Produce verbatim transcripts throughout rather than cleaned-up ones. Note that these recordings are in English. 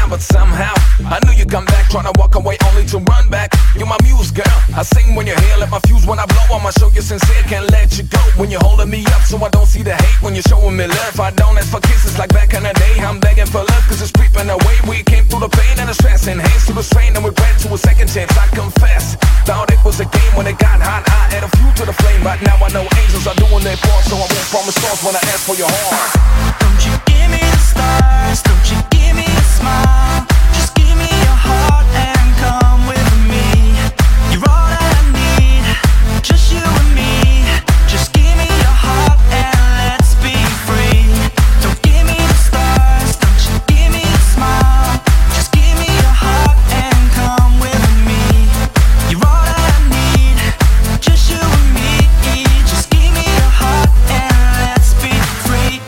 but somehow I knew you'd come back, trying to walk away only to run back. You're my muse, girl. I sing when you're here, let my fuse when I blow. I'ma show you sincere, can't let you go when you're holding me up, so I don't see the hate when you're showing me love. I don't ask for kisses like back in the day. I'm begging for love, cause it's creeping away. We came through the pain and the stress, and hands to the strain, and we ran to a second chance. I confess, thought it was a game when it got hot. I had a few to the flame, but now I know angels are doing their part, so I won't promise stars when I ask for your heart. Don't you give me the stars, don't you give me a smile, just give me your heart and come with me. You're all that I need, just you and me. Just give me your heart and let's be free. Don't give me the stars, don't you give me a smile, just give me your heart and come with me. You're all that I need, just you and me. Just give me your heart and let's be free.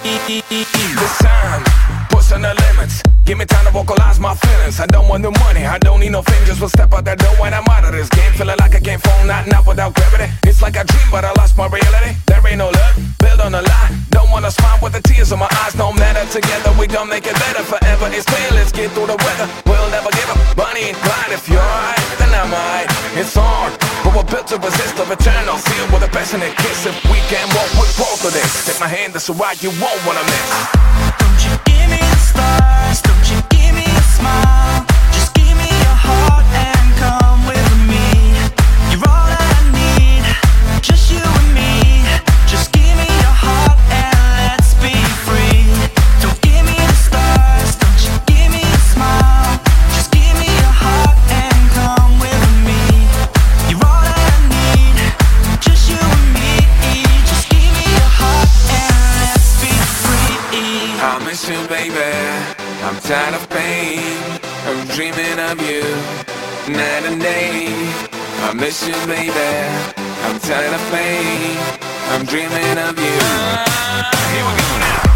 This time, pushing the limits. Give me time to vocalize my feelings. I don't want the money, I don't need no fame. Just one step out that door and I'm out of this game. Feeling like I can't fall, not not without gravity. It's like I dream, but I lost my reality. There ain't no love, build on a lie. Don't wanna smile with the tears in my eyes. No matter, together we gon' make it better. Forever it's clear, let's get through the weather. We'll never give up, Bonnie and Clyde. If you're alright, then I'm alright. It's hard, but we're built to resist the return. I'll feel with a passionate kiss. If we can walk with both of this, take my hand, that's a ride you won't wanna miss. Don't you give me the stars, don't you give me a smile, just give me your heart and come with me. You're all that I need, just you and me. Just give me your heart and let's be free. Don't give me the stars, don't you give me a smile, just give me your heart and come with me. You're all that I need, just you and me. Just give me your heart and let's be free. I miss you, baby. I'm tired of pain. I'm dreaming of you night and day. I miss you, baby. I'm tired of pain. I'm dreaming of you. Here we go now.